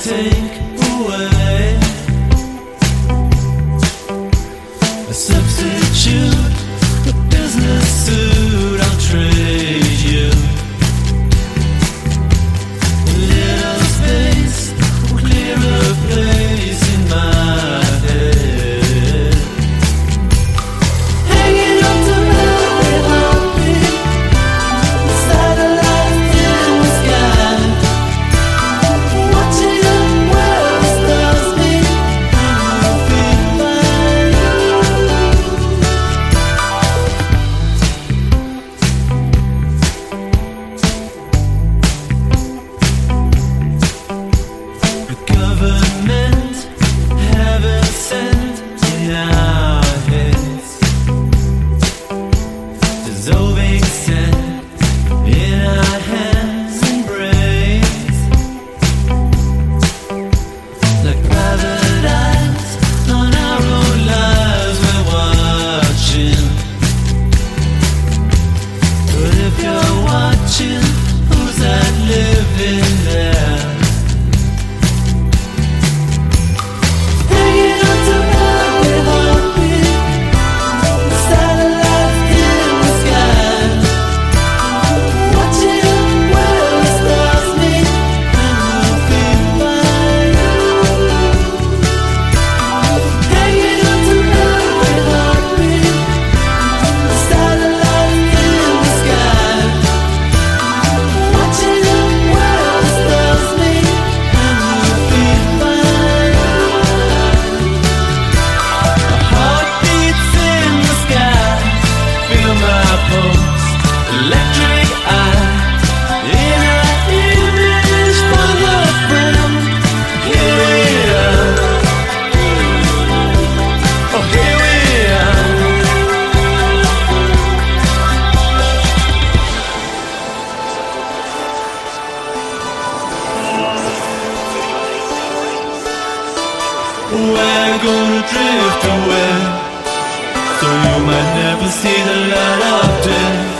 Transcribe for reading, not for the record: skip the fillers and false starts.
take away a substitute, a business suit. I'll trade you a little space, will clear a place in my head. Hanging on to every heartbeat, satellites in the sky, watching them where the stars meet, and we'll be fine. The government haven't sent in our heads, dissolving scent in our hands and brains, like private eyes on our own lives we're watching. But if you're watching, who's that living there? Hanging on to every heartbeat, satellites in the sky, watching where the stars meet, and we'll be fine. Hanging on to every heartbeat, satellites in the sky, watching where the stars meet, and we'll be fine. Heartbeats in the sky, feel my pulse, electric eye, in an image for your friend. Here we are, oh here we are. We're gonna drift away, so you might never see the light of day.